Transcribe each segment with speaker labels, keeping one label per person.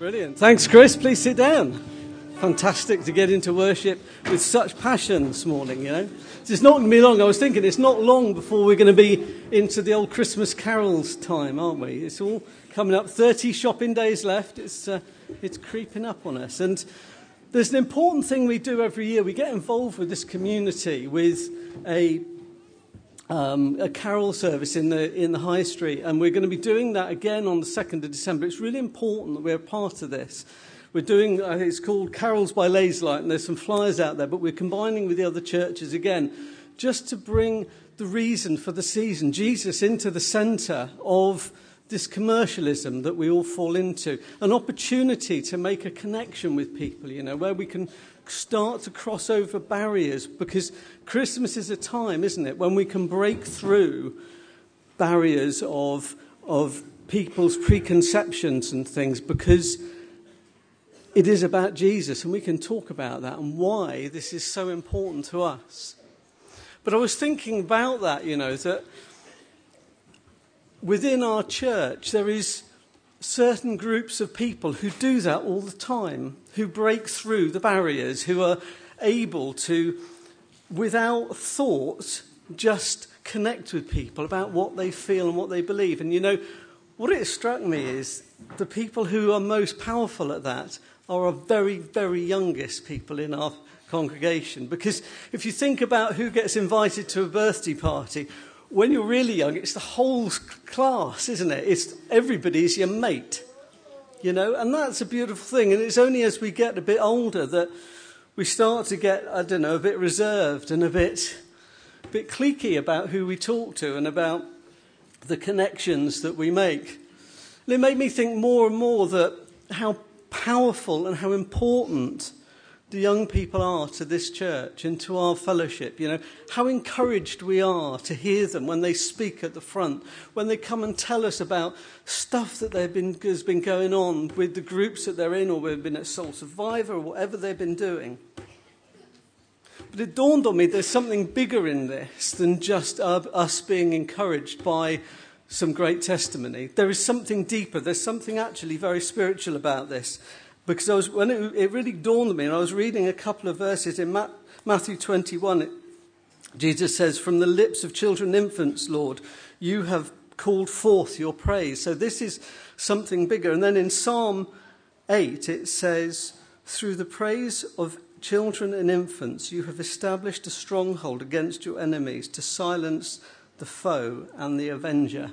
Speaker 1: Brilliant. Thanks, Chris. Please sit down. Fantastic to get into worship with such passion this morning, you know. It's not going to be long. I was thinking it's not long before we're going to be into the old Christmas carols time, aren't we? It's all coming up. 30 shopping days left. It's creeping up on us. And there's an important thing we do every year. We get involved with this community with a carol service in the High Street, and we're going to be doing that again on the 2nd of December. It's really important that we're a part of this. We're doing, it's called Carols by Lazelight, and there's some flyers out there, but we're combining with the other churches again, just to bring the reason for the season, Jesus, into the centre of this commercialism that we all fall into. An opportunity to make a connection with people, you know, where we can start to cross over barriers, because Christmas is a time, isn't it, when we can break through barriers of people's preconceptions and things, because it is about Jesus, and we can talk about that and why this is so important to us. But I was thinking about that, you know, that within our church there is certain groups of people who do that all the time, who break through the barriers, who are able to, without thought, just connect with people about what they feel and what they believe. And, you know, what it struck me is the people who are most powerful at that are our very, very youngest people in our congregation. Because if you think about who gets invited to a birthday party, when you're really young, it's the whole class, isn't it? It's everybody's your mate, you know, and that's a beautiful thing. And it's only as we get a bit older that we start to get, I don't know, a bit reserved and a bit cliquey about who we talk to and about the connections that we make. And it made me think more and more that how powerful and how important the young people are to this church and to our fellowship. You know, how encouraged we are to hear them when they speak at the front, when they come and tell us about stuff that has been going on with the groups that they're in, or we've been at Soul Survivor, or whatever they've been doing. But it dawned on me there's something bigger in this than just us being encouraged by some great testimony. There is something deeper. There's something actually very spiritual about this. Because when it really dawned on me, and I was reading a couple of verses in Matthew 21, Jesus says, "From the lips of children and infants, Lord, you have called forth your praise." So this is something bigger. And then in Psalm 8, it says, "Through the praise of children and infants, you have established a stronghold against your enemies to silence the foe and the avenger."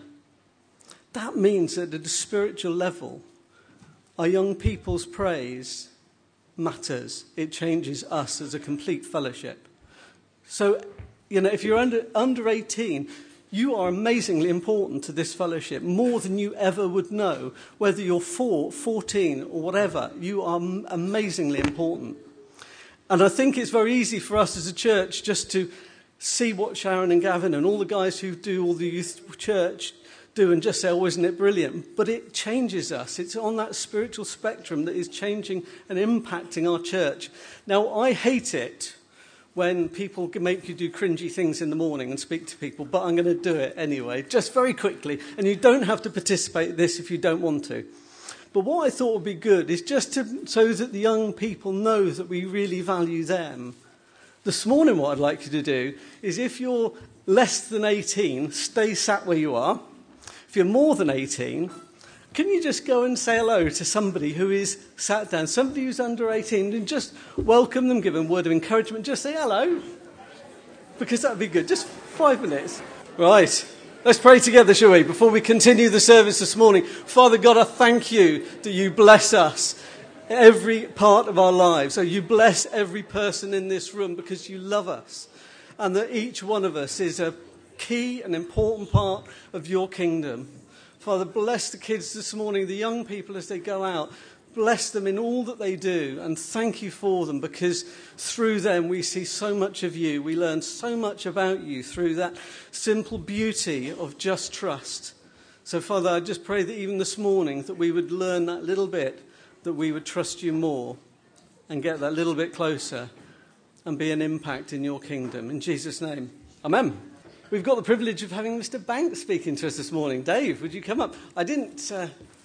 Speaker 1: That means that at a spiritual level, our young people's praise matters. It changes us as a complete fellowship. So, you know, if you're under 18, you are amazingly important to this fellowship, more than you ever would know. Whether you're 4, 14, or whatever, you are amazingly important. And I think it's very easy for us as a church just to see what Sharon and Gavin and all the guys who do all the youth church do and just say, "Oh, isn't it brilliant?" But it changes us. It's on that spiritual spectrum that is changing and impacting our church. Now, I hate it when people make you do cringy things in the morning and speak to people, but I'm going to do it anyway, just very quickly. And you don't have to participate in this if you don't want to. But what I thought would be good is just so that the young people know that we really value them. This morning, what I'd like you to do is, if you're less than 18, stay sat where you are. If you're more than 18, can you just go and say hello to somebody who is sat down, somebody who's under 18, and just welcome them, give them a word of encouragement, just say hello, because that would be good. Just 5 minutes. Right, let's pray together, shall we, before we continue the service this morning. Father God, I thank you that you bless us every part of our lives. So you bless every person in this room because you love us, and that each one of us is a key and important part of your kingdom. Father, bless the kids this morning, the young people as they go out. Bless them in all that they do, and thank you for them, because through them we see so much of you. We learn so much about you through that simple beauty of just trust. So Father, I just pray that even this morning that we would learn that little bit, that we would trust you more and get that little bit closer and be an impact in your kingdom. In Jesus' name, amen. We've got the privilege of having Mr. Banks speaking to us this morning. Dave, would you come up? I didn't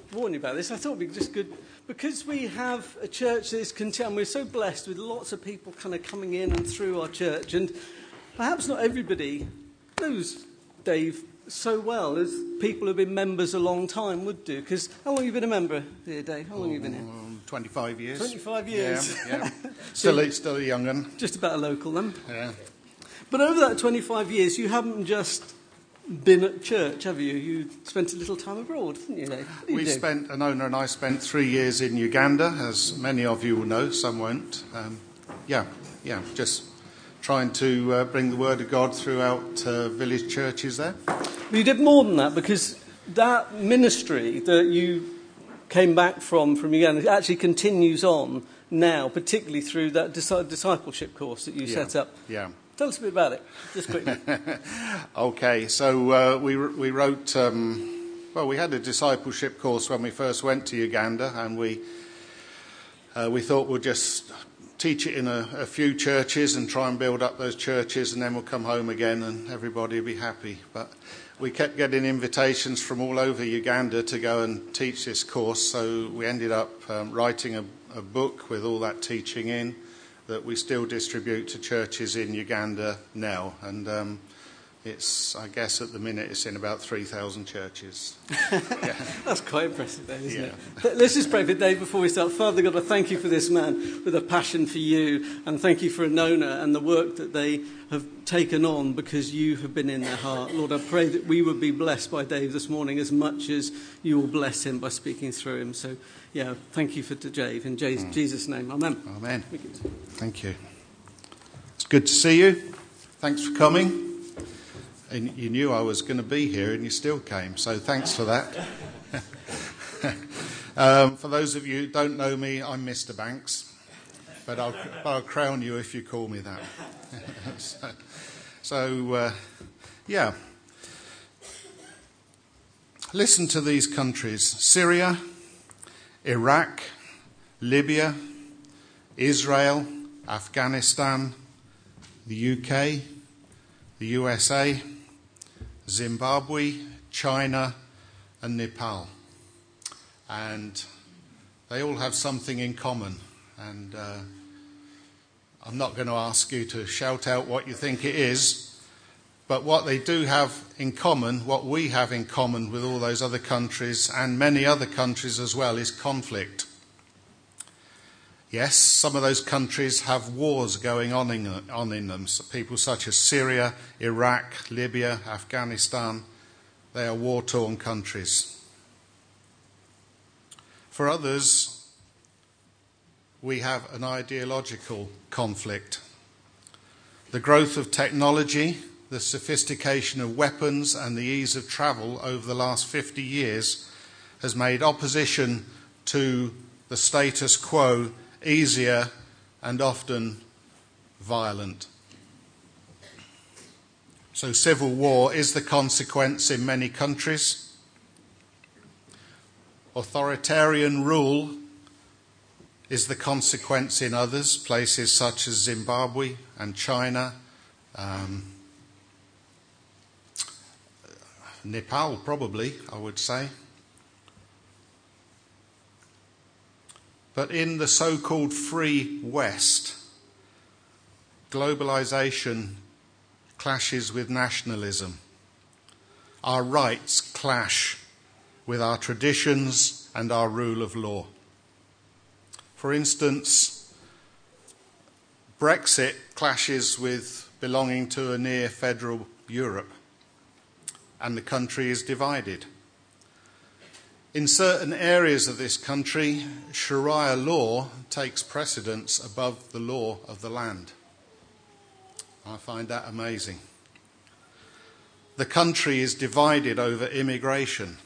Speaker 1: warn you about this. I thought it would be just good, because we have a church that is content. We're so blessed with lots of people kind of coming in and through our church, and perhaps not everybody knows Dave so well as people who've been members a long time would do. Because how long have you been a member here, Dave? How long have you been here?
Speaker 2: 25 years.
Speaker 1: 25 years.
Speaker 2: Yeah. Still a young one.
Speaker 1: Just about a local then.
Speaker 2: Yeah.
Speaker 1: But over that 25 years, you haven't just been at church, have you? You spent a little time abroad, didn't you, Dave?
Speaker 2: Nona and I spent 3 years in Uganda, as many of you will know, some won't. Just trying to bring the word of God throughout village churches there.
Speaker 1: But you did more than that, because that ministry that you came back from Uganda actually continues on now, particularly through that discipleship course that you set up.
Speaker 2: Yeah.
Speaker 1: Tell us a bit about it, just quickly.
Speaker 2: Okay, so we wrote... we had a discipleship course when we first went to Uganda, and we thought we'd just teach it in a few churches and try and build up those churches, and then we'll come home again and everybody will be happy. But we kept getting invitations from all over Uganda to go and teach this course, so we ended up writing a book with all that teaching in that we still distribute to churches in Uganda now. And I guess at the minute it's in about 3,000 churches. Yeah.
Speaker 1: That's quite impressive, Dave, isn't it? Let's just pray for Dave before we start. Father God, I thank you for this man with a passion for you, and thank you for Nona and the work that they have taken on because you have been in their heart. Lord, I pray that we would be blessed by Dave this morning as much as you will bless him by speaking through him. So, thank you for Dave. In Jesus' name, amen.
Speaker 2: Amen. Thank you. It's good to see you. Thanks for coming. And you knew I was going to be here and you still came, so thanks for that. For those of you who don't know me, I'm Mr. Banks, but I'll crown you if you call me that. Listen to these countries: Syria, Iraq, Libya, Israel, Afghanistan, the UK, the USA, Zimbabwe, China, and Nepal. And they all have something in common. And I'm not going to ask you to shout out what you think it is, but what they do have in common, what we have in common with all those other countries and many other countries as well, is conflict. Yes, some of those countries have wars going on in them. So people such as Syria, Iraq, Libya, Afghanistan, they are war-torn countries. For others, we have an ideological conflict. The growth of technology, the sophistication of weapons, and the ease of travel over the last 50 years has made opposition to the status quo easier and often violent. So civil war is the consequence in many countries. Authoritarian rule is the consequence in others, places such as Zimbabwe and China, Nepal probably, I would say. But in the so-called free West, globalization clashes with nationalism. Our rights clash with our traditions and our rule of law. For instance, Brexit clashes with belonging to a near federal Europe, and the country is divided. In certain areas of this country, Sharia law takes precedence above the law of the land. I find that amazing. The country is divided over immigration.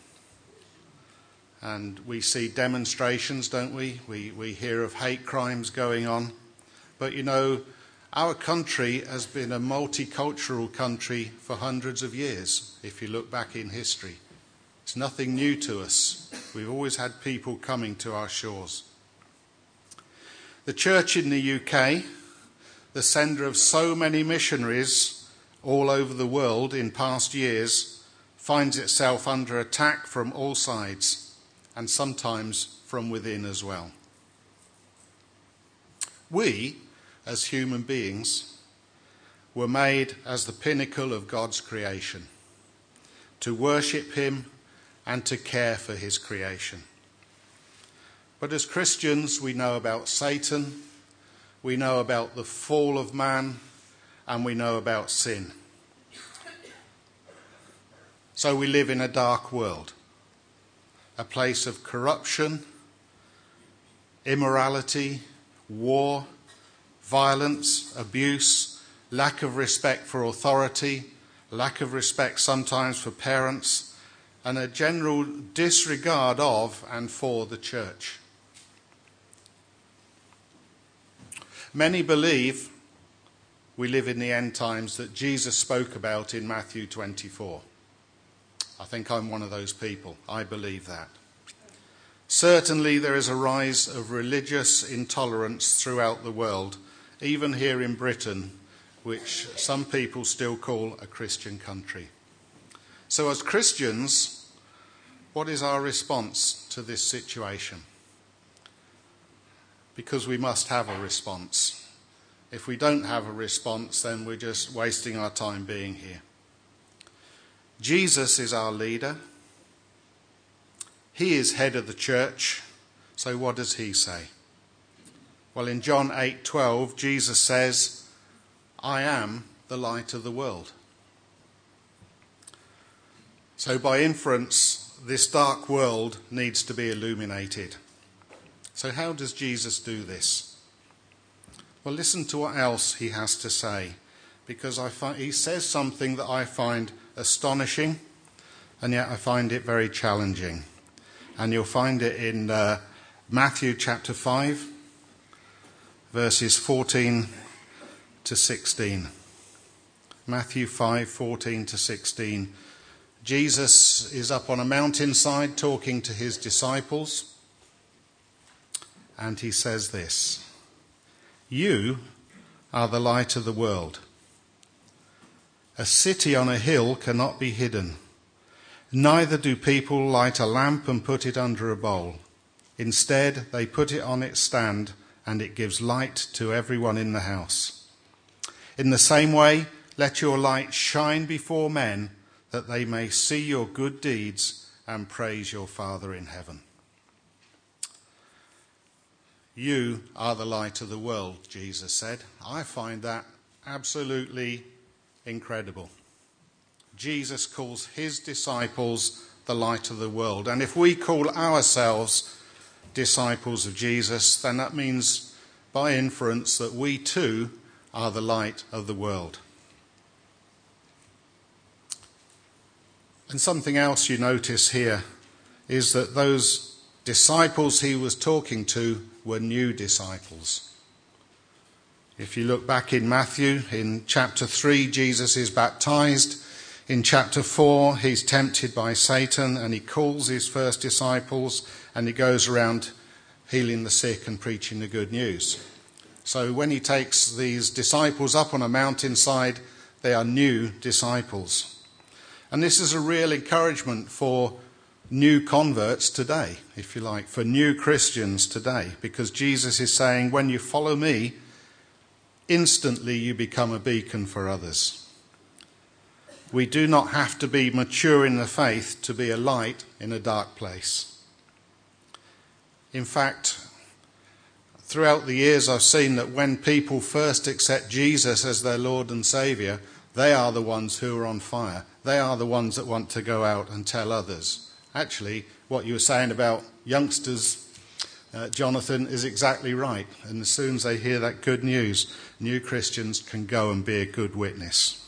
Speaker 2: And we see demonstrations, don't we? We hear of hate crimes going on. But our country has been a multicultural country for hundreds of years, if you look back in history. It's nothing new to us. We've always had people coming to our shores. The church in the UK, the centre of so many missionaries all over the world in past years, finds itself under attack from all sides. and sometimes from within as well. We, as human beings, were made as the pinnacle of God's creation, to worship him and to care for his creation. But as Christians, we know about Satan, we know about the fall of man, and we know about sin. So we live in a dark world, a place of corruption, immorality, war, violence, abuse, lack of respect for authority, lack of respect sometimes for parents, and a general disregard of and for the church. Many believe we live in the end times that Jesus spoke about in Matthew 24. I think I'm one of those people. I believe that. Certainly there is a rise of religious intolerance throughout the world, even here in Britain, which some people still call a Christian country. So as Christians, what is our response to this situation? Because we must have a response. If we don't have a response, then we're just wasting our time being here. Jesus is our leader. He is head of the church. So what does he say? Well, in John 8:12, Jesus says, I am the light of the world. So by inference, this dark world needs to be illuminated. So how does Jesus do this? Well, listen to what else he has to say, because he says something that I find astonishing, and yet I find it very challenging. And you'll find it in Matthew chapter 5, verses 14 to 16. Matthew 5:14 to 16. Jesus is up on a mountainside talking to his disciples, and he says this: You are the light of the world. A city on a hill cannot be hidden. Neither do people light a lamp and put it under a bowl. Instead, they put it on its stand, and it gives light to everyone in the house. In the same way, let your light shine before men, that they may see your good deeds and praise your Father in heaven. You are the light of the world, Jesus said. I find that absolutely incredible. Jesus calls his disciples the light of the world. And if we call ourselves disciples of Jesus, then that means by inference that we too are the light of the world. And something else you notice here is that those disciples he was talking to were new disciples. If you look back in Matthew, in chapter 3, Jesus is baptized. In chapter 4, he's tempted by Satan and he calls his first disciples and he goes around healing the sick and preaching the good news. So when he takes these disciples up on a mountainside, they are new disciples. And this is a real encouragement for new converts today, if you like, for new Christians today, because Jesus is saying, when you follow me, instantly you become a beacon for others. We do not have to be mature in the faith to be a light in a dark place. In fact, throughout the years I've seen that when people first accept Jesus as their Lord and Saviour, they are the ones who are on fire. They are the ones that want to go out and tell others. Actually, what you were saying about youngsters, Jonathan, is exactly right. And as soon as they hear that good news, new Christians can go and be a good witness.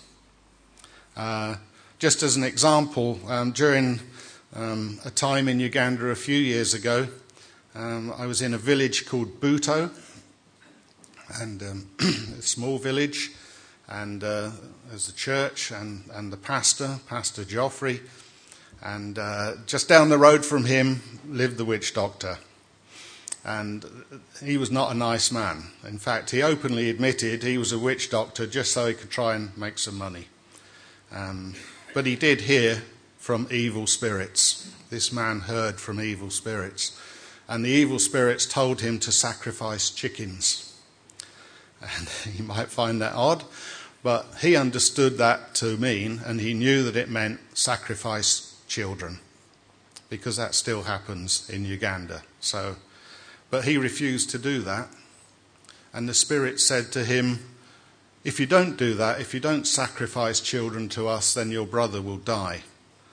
Speaker 2: Just as an example, during a time in Uganda a few years ago, I was in a village called Buto, and a small village, and there's a church and the pastor, Pastor Geoffrey, and just down the road from him lived the witch doctor. And he was not a nice man. In fact, he openly admitted he was a witch doctor just so he could try and make some money. But he did hear from evil spirits. This man heard from evil spirits. And the evil spirits told him to sacrifice chickens. And you might find that odd, but he understood that to mean, and he knew that it meant sacrifice children, because that still happens in Uganda. But he refused to do that. And the spirit said to him, if you don't do that, if you don't sacrifice children to us, then your brother will die.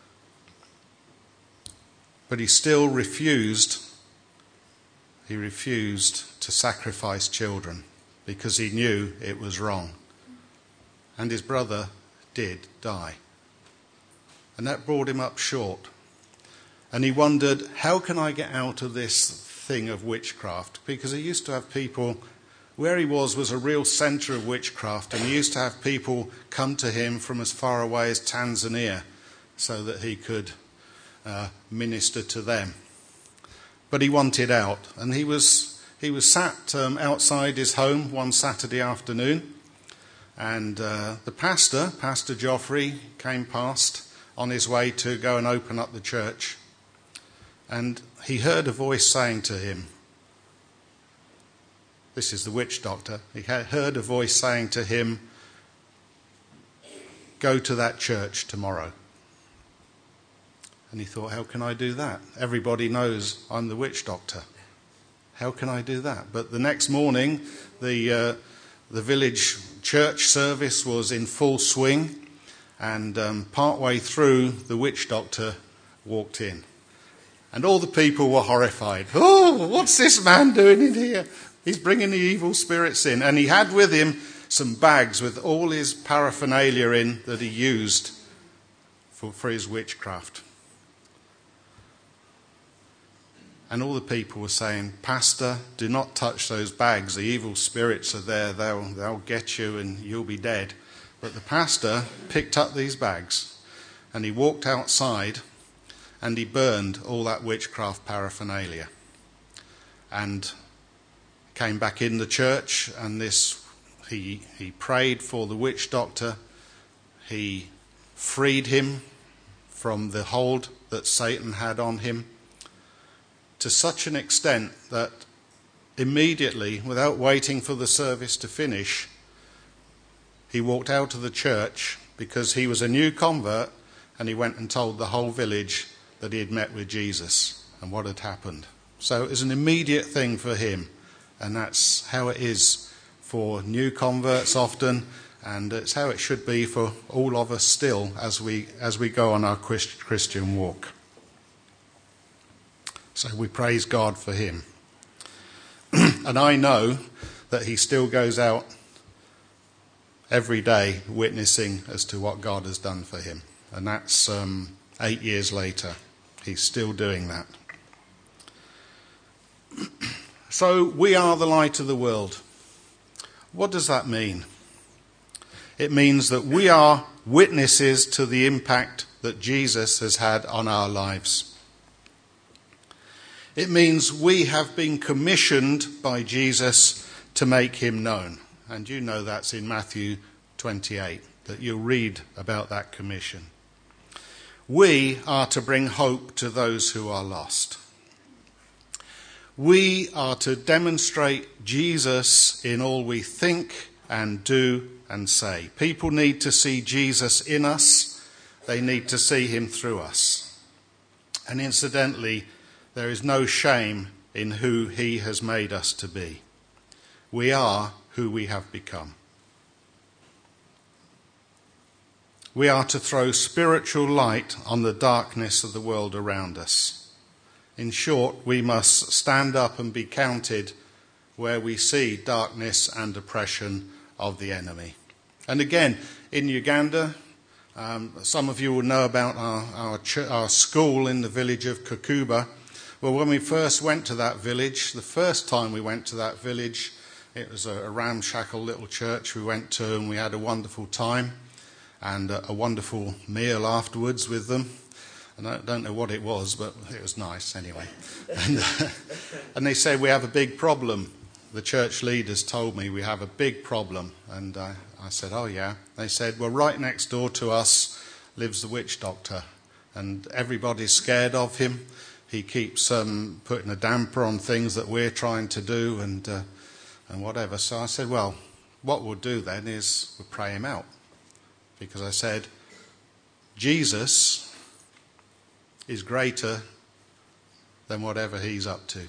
Speaker 2: But he still refused. He refused to sacrifice children because he knew it was wrong. And his brother did die. And that brought him up short. And he wondered, how can I get out of this thing of witchcraft? Because he used to have people, where he was a real centre of witchcraft, and he used to have people come to him from as far away as Tanzania so that he could minister to them. But he wanted out, and he was sat outside his home one Saturday afternoon, and the Pastor Geoffrey, came past on his way to go and open up the church, and he heard a voice saying to him, this is the witch doctor, he heard a voice saying to him, go to that church tomorrow. And he thought, how can I do that? Everybody knows I'm the witch doctor. How can I do that? But the next morning, the village church service was in full swing, and partway through, the witch doctor walked in. And all the people were horrified. Oh, what's this man doing in here? He's bringing the evil spirits in. And he had with him some bags with all his paraphernalia in that he used for his witchcraft. And all the people were saying, Pastor, do not touch those bags. The evil spirits are there. They'll get you and you'll be dead. But the pastor picked up these bags and he walked outside and he burned all that witchcraft paraphernalia. And came back in the church, and he prayed for the witch doctor. He freed him from the hold that Satan had on him, to such an extent that immediately, without waiting for the service to finish, he walked out of the church because he was a new convert, and he went and told the whole village that he had met with Jesus and what had happened. So it was an immediate thing for him, and that's how it is for new converts often, and it's how it should be for all of us still as we go on our Christian walk. So we praise God for him. And I know that he still goes out every day witnessing as to what God has done for him. And that's 8 years later. He's still doing that. So we are the light of the world. What does that mean? It means that we are witnesses to the impact that Jesus has had on our lives. It means we have been commissioned by Jesus to make him known. And you know that's in Matthew 28, that you'll read about that commission. We are to bring hope to those who are lost. We are to demonstrate Jesus in all we think and do and say. People need to see Jesus in us. They need to see him through us. And incidentally, there is no shame in who he has made us to be. We are who we have become. We are to throw spiritual light on the darkness of the world around us. In short, we must stand up and be counted where we see darkness and oppression of the enemy. And again, in Uganda, some of you will know about our school in the village of Kakuba. Well, when we first went to that village, the first time we went to that village, it was a ramshackle little church we went to, and we had a wonderful time and a wonderful meal afterwards with them. And I don't know what it was, but it was nice anyway. And they said, we have a big problem. The church leaders told me we have a big problem. And I said, oh yeah. They said, well, right next door to us lives the witch doctor. and everybody's scared of him. He keeps putting a damper on things that we're trying to do and whatever. So I said, well, what we'll do then is we'll pray him out. Because I said, Jesus is greater than whatever he's up to.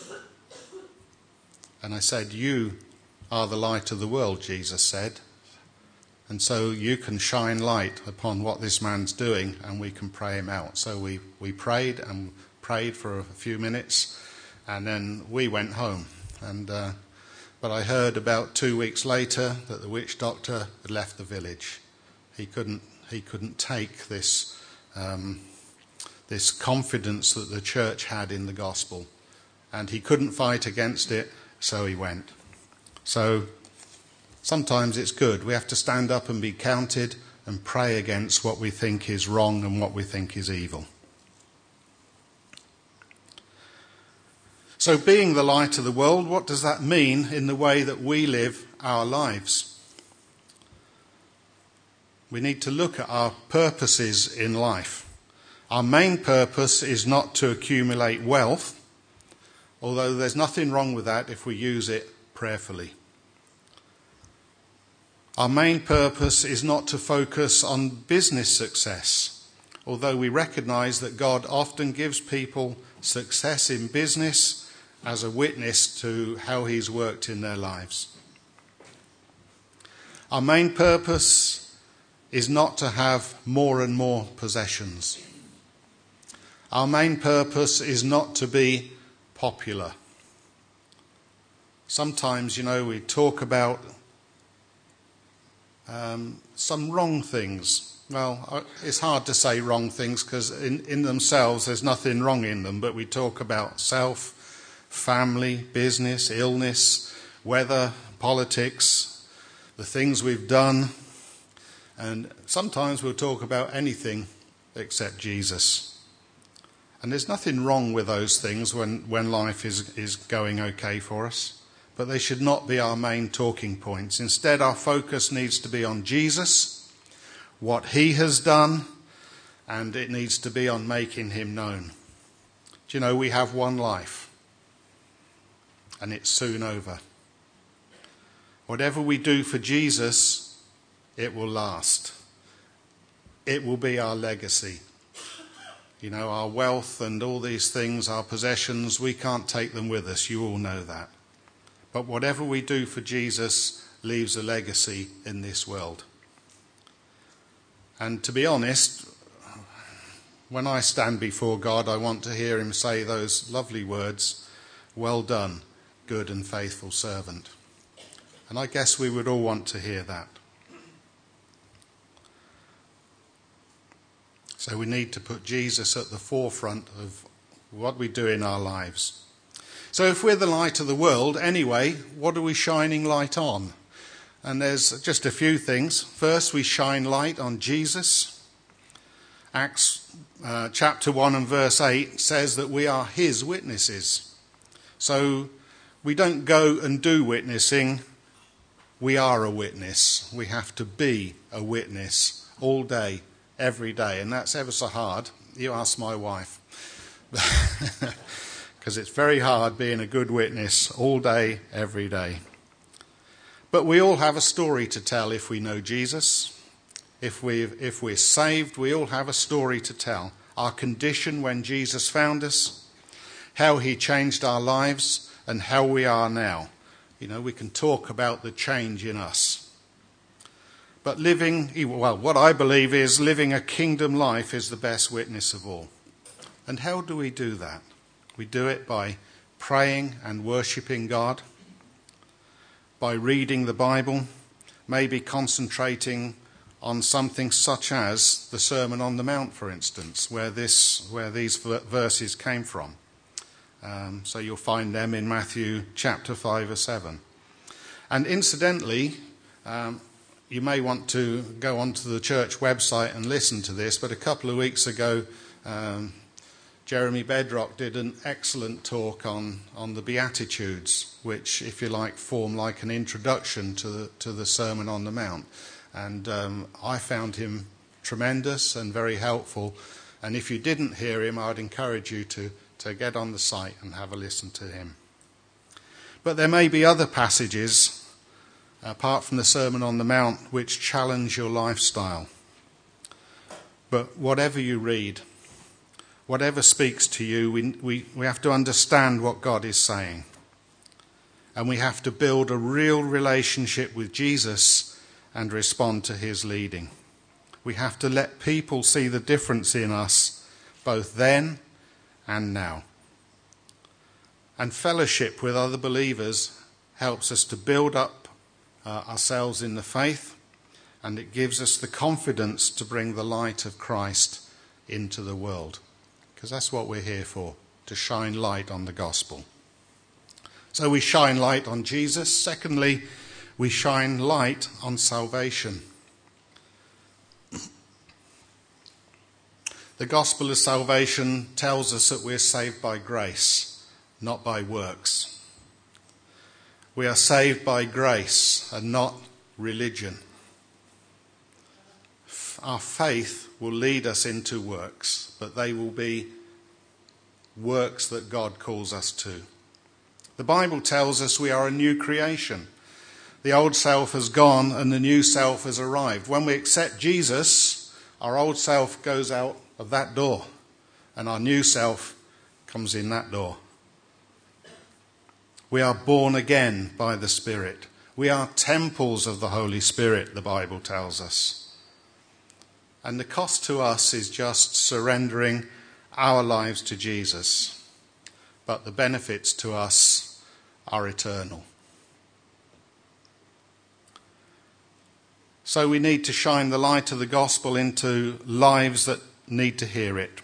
Speaker 2: And I said, you are the light of the world, Jesus said. And so you can shine light upon what this man's doing and we can pray him out. So we prayed and prayed for a few minutes and then we went home. But I heard about 2 weeks later that the witch doctor had left the village. He couldn't take this confidence that the church had in the gospel. And he couldn't fight against it, so he went. So sometimes it's good. We have to stand up and be counted and pray against what we think is wrong and what we think is evil. So being the light of the world, what does that mean in the way that we live our lives? We need to look at our purposes in life. Our main purpose is not to accumulate wealth, although there's nothing wrong with that if we use it prayerfully. Our main purpose is not to focus on business success, although we recognise that God often gives people success in business as a witness to how he's worked in their lives. Our main purpose is not to have more and more possessions. Our main purpose is not to be popular. Sometimes, we talk about some wrong things. Well, it's hard to say wrong things because in themselves there's nothing wrong in them, but we talk about self, family, business, illness, weather, politics, the things we've done, and sometimes we'll talk about anything except Jesus. And there's nothing wrong with those things when life is going okay for us, but they should not be our main talking points. Instead, our focus needs to be on Jesus, what he has done, and it needs to be on making him known. Do we have one life? And it's soon over. Whatever we do for Jesus, it will last. It will be our legacy. Our wealth and all these things, our possessions, we can't take them with us. You all know that. But whatever we do for Jesus leaves a legacy in this world. And to be honest, when I stand before God, I want to hear him say those lovely words, "Well done, good and faithful servant." And I guess we would all want to hear that. So we need to put Jesus at the forefront of what we do in our lives. So if we're the light of the world, anyway, what are we shining light on? And there's just a few things. First, we shine light on Jesus. Acts chapter 1 and verse 8 says that we are his witnesses. So we don't go and do witnessing, we are a witness. We have to be a witness all day, every day, and that's ever so hard. You ask my wife, because it's very hard being a good witness all day, every day. But we all have a story to tell if we know Jesus. If we're saved, we all have a story to tell. Our condition when Jesus found us, how he changed our lives, and how we are now. We can talk about the change in us. But what I believe is living a kingdom life is the best witness of all. And how do we do that? We do it by praying and worshipping God, by reading the Bible, maybe concentrating on something such as the Sermon on the Mount, for instance, where these verses came from. So you'll find them in Matthew chapter 5 or 7. And incidentally, you may want to go onto the church website and listen to this, but a couple of weeks ago, Jeremy Bedrock did an excellent talk on the Beatitudes, which, if you like, form like an introduction to the Sermon on the Mount. And I found him tremendous and very helpful And if you didn't hear him, I'd encourage you to get on the site and have a listen to him. But there may be other passages, apart from the Sermon on the Mount, which challenge your lifestyle. But whatever you read, whatever speaks to you, we have to understand what God is saying. And we have to build a real relationship with Jesus and respond to his leading. We have to let people see the difference in us, both then and now. And fellowship with other believers helps us to build up ourselves in the faith, and it gives us the confidence to bring the light of Christ into the world. Because that's what we're here for, to shine light on the gospel. So we shine light on Jesus. Secondly, we shine light on salvation. The gospel of salvation tells us that we're saved by grace, not by works. We are saved by grace and not religion. Our faith will lead us into works, but they will be works that God calls us to. The Bible tells us we are a new creation. The old self has gone and the new self has arrived. When we accept Jesus, our old self goes out of that door and our new self comes in that door. We are born again by the Spirit. We are temples of the Holy Spirit, the Bible tells us. And the cost to us is just surrendering our lives to Jesus. But the benefits to us are eternal. So we need to shine the light of the gospel into lives that need to hear it.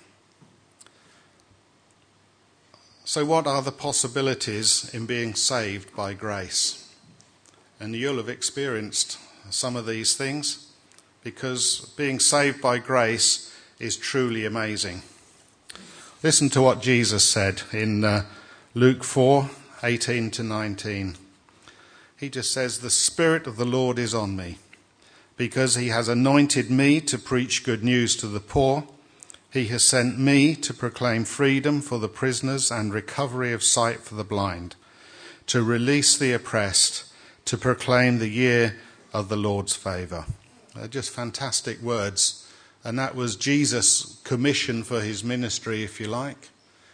Speaker 2: So what are the possibilities in being saved by grace? And you'll have experienced some of these things, because being saved by grace is truly amazing. Listen to what Jesus said in Luke 4:18 to 19. He just says, "The Spirit of the Lord is on me, because he has anointed me to preach good news to the poor. He has sent me to proclaim freedom for the prisoners and recovery of sight for the blind, to release the oppressed, to proclaim the year of the Lord's favour." Just fantastic words. And that was Jesus' commission for his ministry, if you like.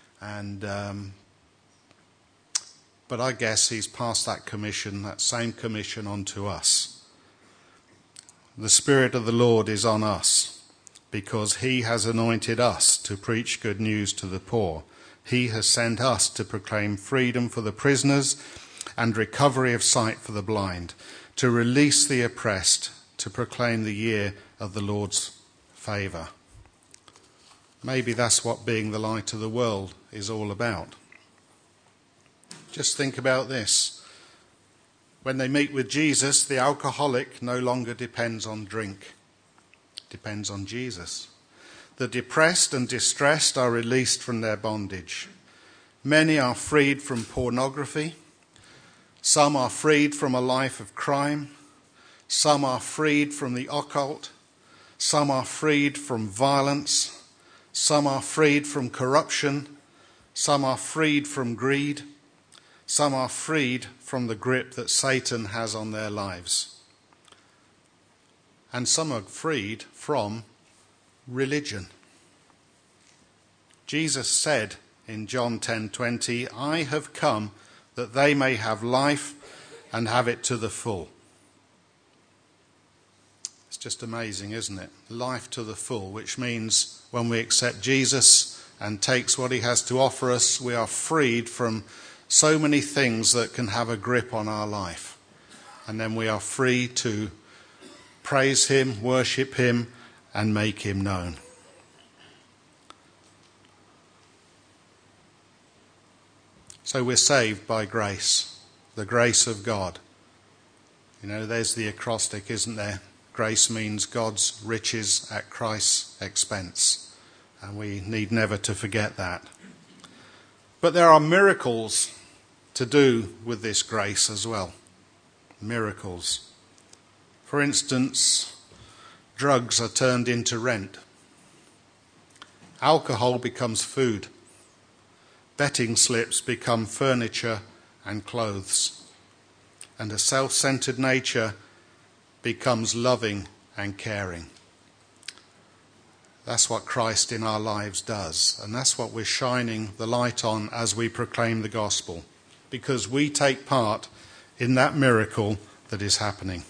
Speaker 2: But I guess he's passed that commission, that same commission, on to us. The Spirit of the Lord is on us, because he has anointed us to preach good news to the poor. He has sent us to proclaim freedom for the prisoners and recovery of sight for the blind, to release the oppressed, to proclaim the year of the Lord's favour. Maybe that's what being the light of the world is all about. Just think about this. When they meet with Jesus, the alcoholic no longer depends on drink. Depends on Jesus. The depressed and distressed are released from their bondage. Many are freed from pornography. Some are freed from a life of crime. Some are freed from the occult. Some are freed from violence. Some are freed from corruption. Some are freed from greed. Some are freed from the grip that Satan has on their lives. And some are freed from religion. Jesus said in John 10:20, "I have come that they may have life and have it to the full." It's just amazing, isn't it? Life to the full, which means when we accept Jesus and takes what he has to offer us, we are freed from so many things that can have a grip on our life. And then we are free to praise him, worship him, and make him known. So we're saved by grace, the grace of God. You know, there's the acrostic, isn't there? Grace means God's riches at Christ's expense. And we need never to forget that. But there are miracles to do with this grace as well. Miracles. For instance, drugs are turned into rent. Alcohol becomes food. Betting slips become furniture and clothes. And a self-centered nature becomes loving and caring. That's what Christ in our lives does. And that's what we're shining the light on as we proclaim the gospel. Because we take part in that miracle that is happening.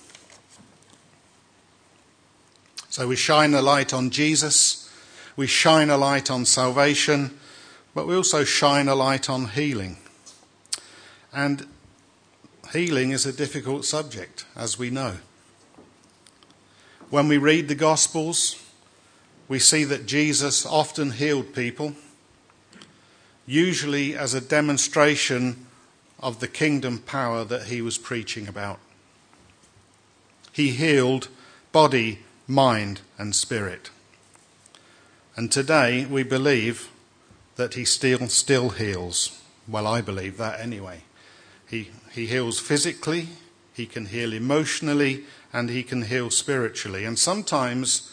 Speaker 2: So we shine a light on Jesus. We shine a light on salvation. But we also shine a light on healing. And healing is a difficult subject, as we know. When we read the Gospels, we see that Jesus often healed people, usually as a demonstration of the kingdom power that he was preaching about. He healed body, mind, and spirit. And today we believe that he still heals. Well, I believe that anyway. He heals physically, he can heal emotionally, and he can heal spiritually. And sometimes,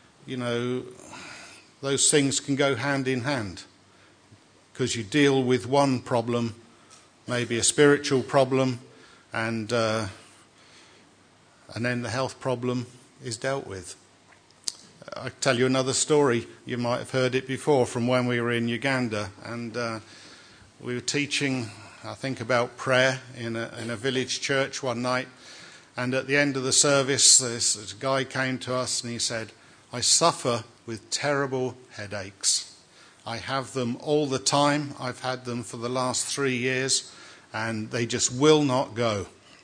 Speaker 2: those things can go hand in hand. Because you deal with one problem, maybe a spiritual problem, and then the health problem is dealt with. I'll tell you another story. You might have heard it before from when we were in Uganda. And we were teaching, I think, about prayer in a village church one night. And at the end of the service, this guy came to us and he said, "I suffer with terrible headaches. I have them all the time. I've had them for the last 3 years, and they just will not go."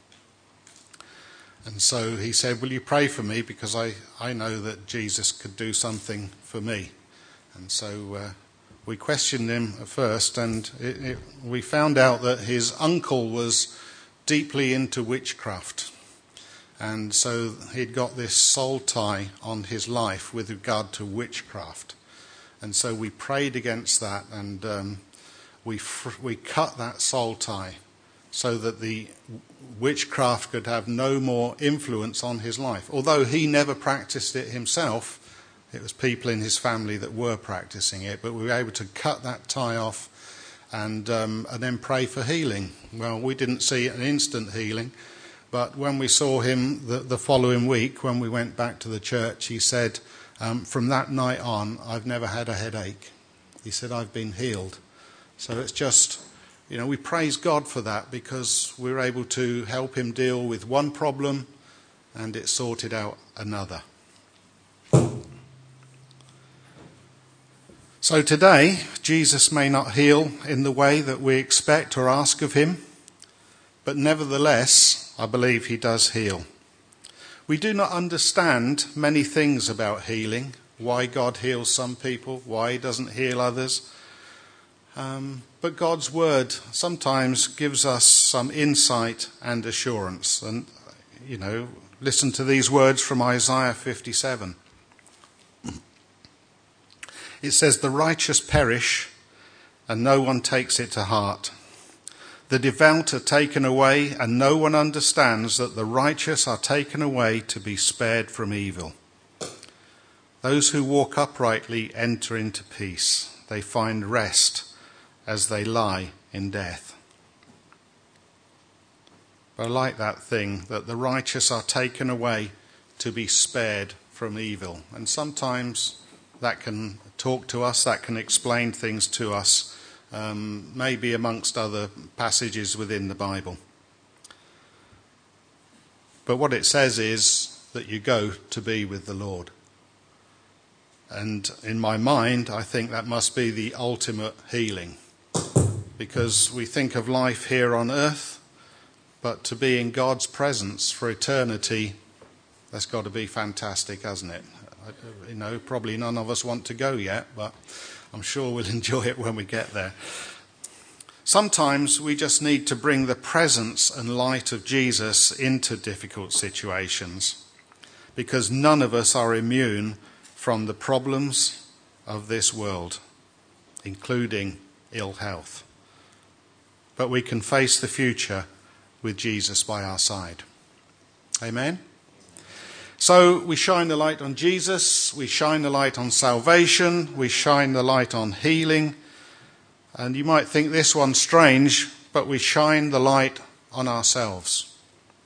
Speaker 2: And so he said, "Will you pray for me? Because I know that Jesus could do something for me." And so we questioned him at first, and we found out that his uncle was deeply into witchcraft. And so he'd got this soul tie on his life with regard to witchcraft. And so we prayed against that, and we cut that soul tie so that the witchcraft could have no more influence on his life. Although he never practiced it himself, it was people in his family that were practicing it. But we were able to cut that tie off and then pray for healing. Well, we didn't see an instant healing. But when we saw him the following week, when we went back to the church, he said, "From that night on, I've never had a headache." He said, "I've been healed." So it's just, we praise God for that, because we're able to help him deal with one problem and it sorted out another. So today, Jesus may not heal in the way that we expect or ask of him, but nevertheless, I believe he does heal. We do not understand many things about healing, why God heals some people, why he doesn't heal others. But God's word sometimes gives us some insight and assurance. And, listen to these words from Isaiah 57. It says, "The righteous perish, and no one takes it to heart. The devout are taken away, and no one understands that the righteous are taken away to be spared from evil. Those who walk uprightly enter into peace. They find rest as they lie in death." But I like that thing, that the righteous are taken away to be spared from evil. And sometimes that can talk to us, that can explain things to us. Maybe amongst other passages within the Bible. But what it says is that you go to be with the Lord. And in my mind, I think that must be the ultimate healing. Because we think of life here on earth, but to be in God's presence for eternity, that's got to be fantastic, hasn't it? Probably none of us want to go yet, but I'm sure we'll enjoy it when we get there. Sometimes we just need to bring the presence and light of Jesus into difficult situations, because none of us are immune from the problems of this world, including ill health. But we can face the future with Jesus by our side. Amen? So we shine the light on Jesus, we shine the light on salvation, we shine the light on healing. And you might think this one's strange, but we shine the light on ourselves.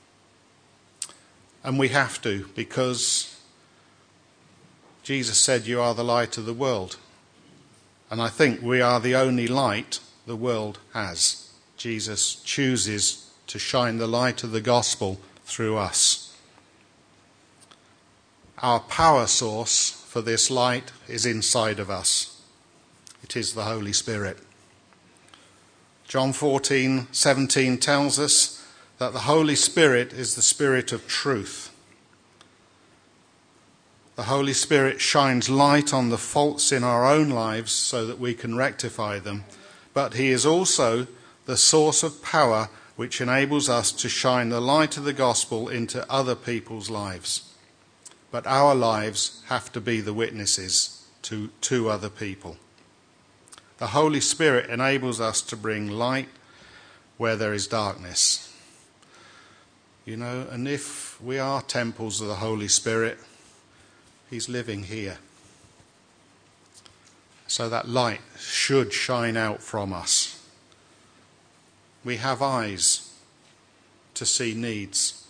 Speaker 2: And we have to, because Jesus said, "You are the light of the world." And I think we are the only light the world has. Jesus chooses to shine the light of the gospel through us. Our power source for this light is inside of us. It is the Holy Spirit. John 14:17 tells us that the Holy Spirit is the Spirit of truth. The Holy Spirit shines light on the faults in our own lives so that we can rectify them, but he is also the source of power which enables us to shine the light of the gospel into other people's lives. But our lives have to be the witnesses to other people. The Holy Spirit enables us to bring light where there is darkness. And if we are temples of the Holy Spirit, he's living here. So that light should shine out from us. We have eyes to see needs.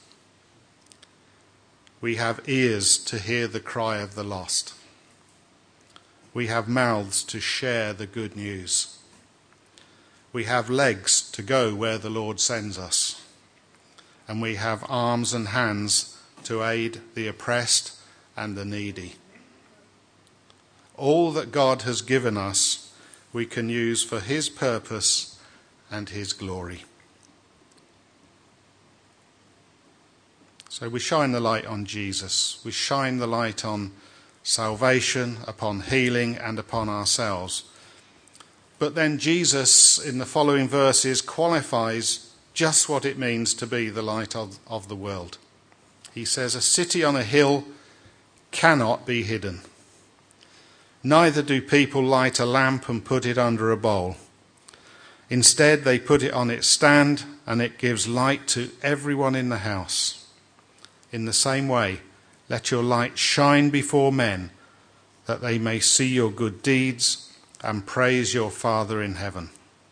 Speaker 2: We have ears to hear the cry of the lost. We have mouths to share the good news. We have legs to go where the Lord sends us. And we have arms and hands to aid the oppressed and the needy. All that God has given us, we can use for his purpose and his glory. So we shine the light on Jesus. We shine the light on salvation, upon healing, and upon ourselves. But then Jesus, in the following verses, qualifies just what it means to be the light of the world. He says, "A city on a hill cannot be hidden. Neither do people light a lamp and put it under a bowl. Instead, they put it on its stand, and it gives light to everyone in the house. In the same way, let your light shine before men, that they may see your good deeds and praise your Father in heaven."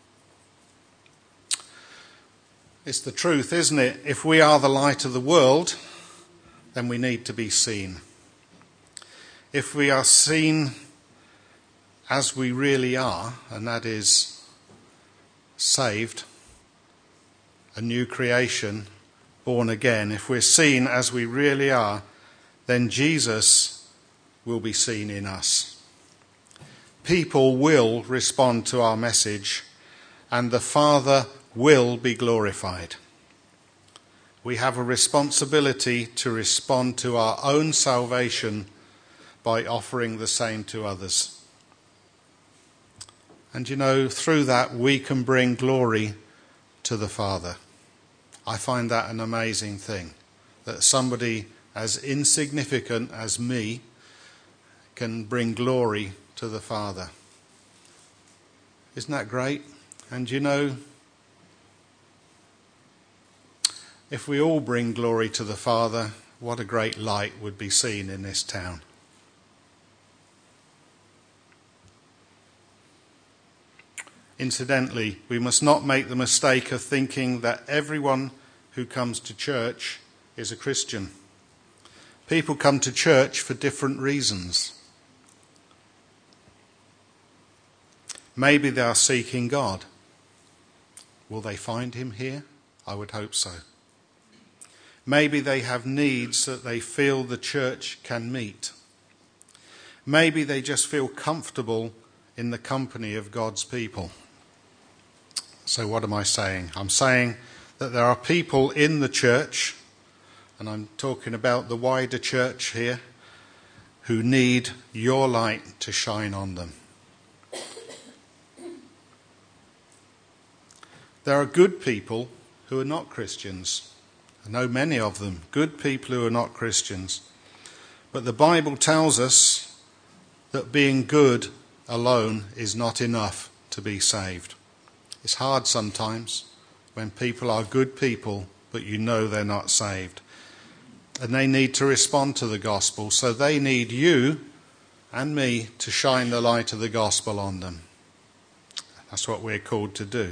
Speaker 2: It's the truth, isn't it? If we are the light of the world, then we need to be seen. If we are seen as we really are, and that is saved, a new creation, born again, if we're seen as we really are, then Jesus will be seen in us. People will respond to our message, and the Father will be glorified. We have a responsibility to respond to our own salvation by offering the same to others. And through that we can bring glory to the Father. I find that an amazing thing, that somebody as insignificant as me can bring glory to the Father. Isn't that great? And if we all bring glory to the Father, what a great light would be seen in this town. Incidentally, we must not make the mistake of thinking that everyone who comes to church is a Christian. People come to church for different reasons. Maybe they are seeking God. Will they find him here? I would hope so. Maybe they have needs that they feel the church can meet. Maybe they just feel comfortable in the company of God's people. So what am I saying? I'm saying that there are people in the church, and I'm talking about the wider church here, who need your light to shine on them. There are good people who are not Christians. I know many of them, good people who are not Christians. But the Bible tells us that being good alone is not enough to be saved. It's hard sometimes when people are good people, but they're not saved. and they need to respond to the gospel. So they need you and me to shine the light of the gospel on them. That's what we're called to do.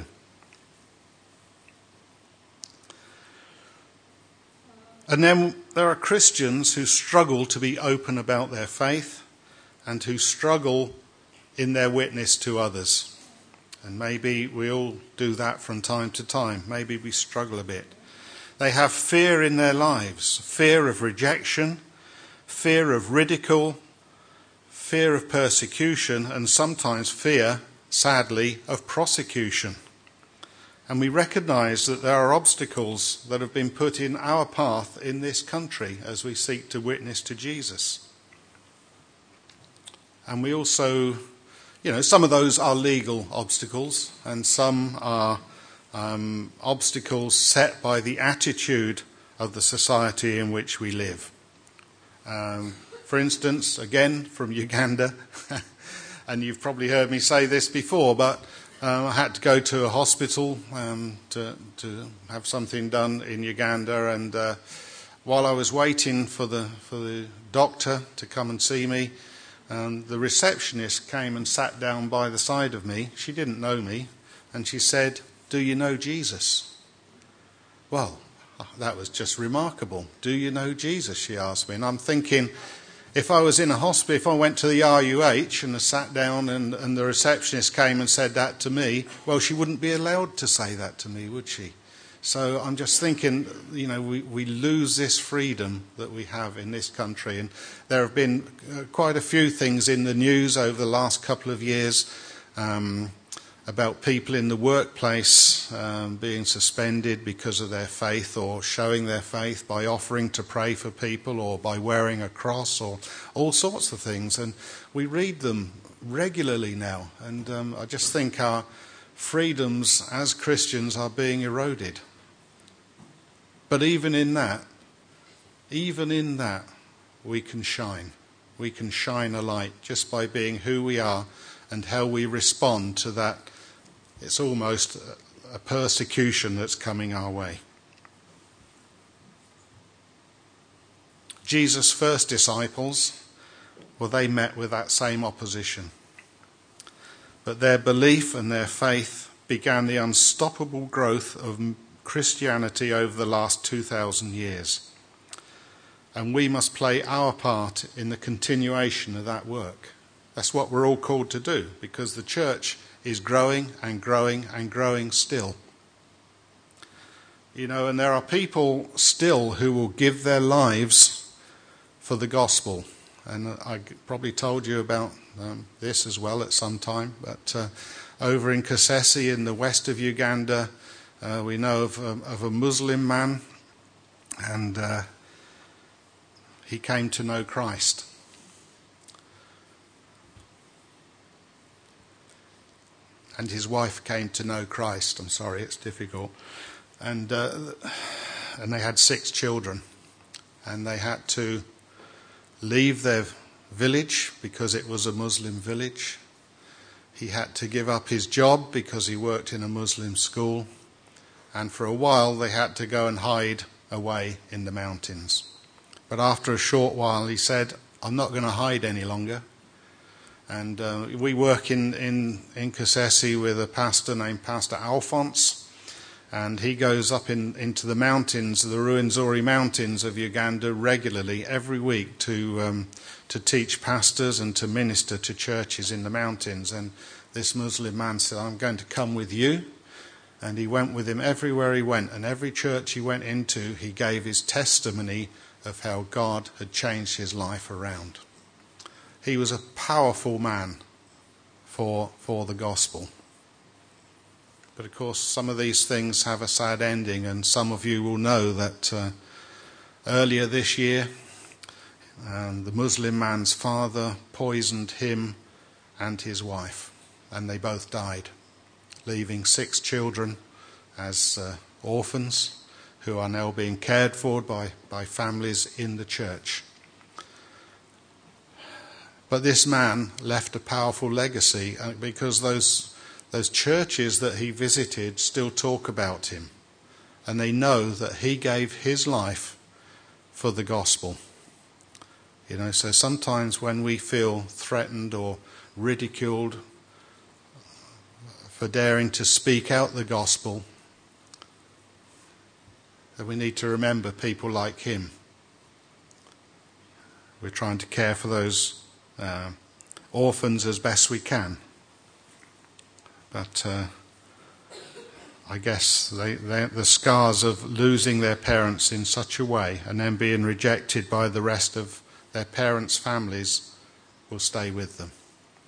Speaker 2: And then there are Christians who struggle to be open about their faith and who struggle in their witness to others. And maybe we all do that from time to time. Maybe we struggle a bit. They have fear in their lives, fear of rejection, fear of ridicule, fear of persecution, and sometimes fear, sadly, of prosecution. And we recognise that there are obstacles that have been put in our path in this country as we seek to witness to Jesus. And we also, some of those are legal obstacles, and some are obstacles set by the attitude of the society in which we live. For instance, again, from Uganda, and you've probably heard me say this before, but I had to go to a hospital to have something done in Uganda, and while I was waiting for the doctor to come and see me, the receptionist came and sat down by the side of me. She didn't know me, and she said, "Do you know Jesus?" Well, that was just remarkable. "Do you know Jesus?" she asked me, and I'm thinking, if I was in a hospital, if I went to the RUH and I sat down and the receptionist came and said that to me, well, she wouldn't be allowed to say that to me, would she? So I'm just thinking, we lose this freedom that we have in this country. And there have been quite a few things in the news over the last couple of years about people in the workplace being suspended because of their faith, or showing their faith by offering to pray for people, or by wearing a cross, or all sorts of things. And we read them regularly now. And I just think our freedoms as Christians are being eroded. But even in that, we can shine. We can shine a light just by being who we are and how we respond to that. It's almost a persecution that's coming our way. Jesus' first disciples, well, they met with that same opposition. But their belief and their faith began the unstoppable growth of Christianity over the last 2,000 years. And we must play our part in the continuation of that work. That's what we're all called to do, because the church is growing and growing and growing still. And there are people still who will give their lives for the gospel. And I probably told you about this as well at some time. But over in Kasese in the west of Uganda, we know of a Muslim man, and he came to know Christ. And his wife came to know Christ. I'm sorry, it's difficult. And they had 6 children. And they had to leave their village because it was a Muslim village. He had to give up his job because he worked in a Muslim school. And for a while they had to go and hide away in the mountains. But after a short while he said, "I'm not going to hide any longer." And we work in Kasese with a pastor named Pastor Alphonse, and he goes up into the mountains, the Ruwenzori mountains of Uganda, regularly every week to teach pastors and to minister to churches in the mountains. And this Muslim man said, "I'm going to come with you." And he went with him everywhere he went, and every church he went into, he gave his testimony of how God had changed his life around. He was a powerful man for the gospel. But of course, some of these things have a sad ending, and some of you will know that earlier this year, the Muslim man's father poisoned him and his wife, and they both died, leaving 6 children as orphans who are now being cared for by families in the church. But this man left a powerful legacy, because those churches that he visited still talk about him. And they know that he gave his life for the gospel. So sometimes when we feel threatened or ridiculed for daring to speak out the gospel, that we need to remember people like him. We're trying to care for those orphans as best we can. But I guess the scars of losing their parents in such a way and then being rejected by the rest of their parents' families will stay with them.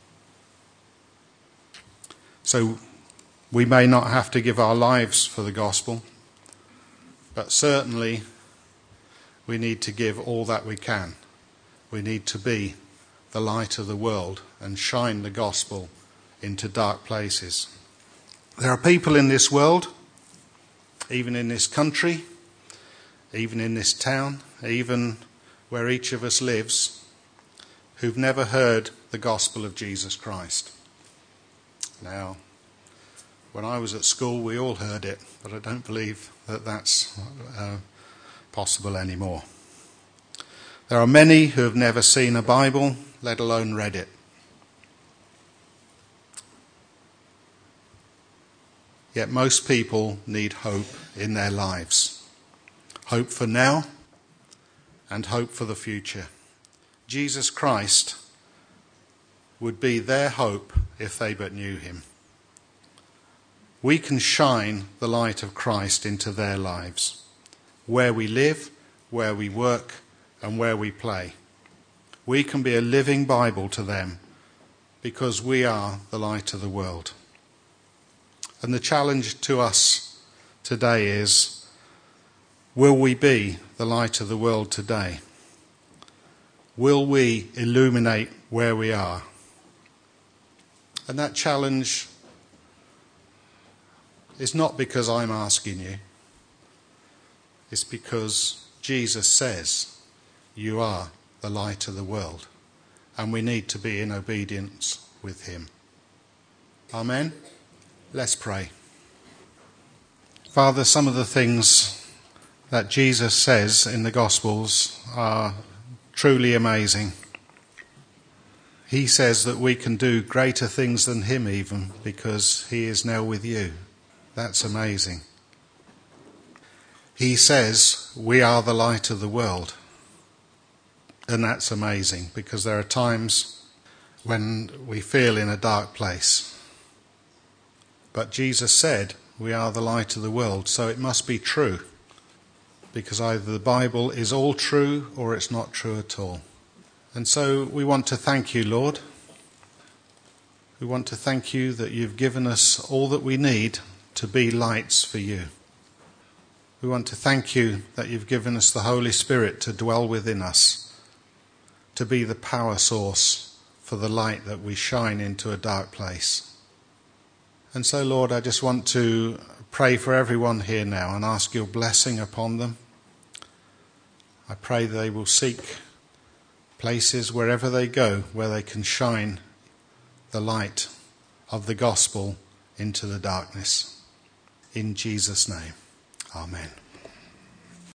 Speaker 2: So we may not have to give our lives for the gospel, but certainly we need to give all that we can. We need to be the light of the world and shine the gospel into dark places. There are people in this world, even in this country, even in this town, even where each of us lives, who've never heard the gospel of Jesus Christ. Now, when I was at school, we all heard it, but I don't believe that that's possible anymore. There are many who have never seen a Bible, let alone read it. Yet most people need hope in their lives. Hope for now and hope for the future. Jesus Christ would be their hope if they but knew him. We can shine the light of Christ into their lives, where we live, where we work, and where we play. We can be a living Bible to them because we are the light of the world. And the challenge to us today is, will we be the light of the world today? Will we illuminate where we are? And that challenge is not because I'm asking you. It's because Jesus says you are the light of the world, and we need to be in obedience with him. Amen. Let's pray. Father, some of the things that Jesus says in the Gospels are truly amazing. He says that we can do greater things than him even because he is now with you. That's amazing. He says we are the light of the world. And that's amazing because there are times when we feel in a dark place. But Jesus said we are the light of the world, so it must be true. Because either the Bible is all true or it's not true at all. And so we want to thank you, Lord. We want to thank you that you've given us all that we need to be lights for you. We want to thank you that you've given us the Holy Spirit to dwell within us, to be the power source for the light that we shine into a dark place. And so, Lord, I just want to pray for everyone here now and ask your blessing upon them. I pray they will seek places wherever they go where they can shine the light of the gospel into the darkness. In Jesus' name, amen.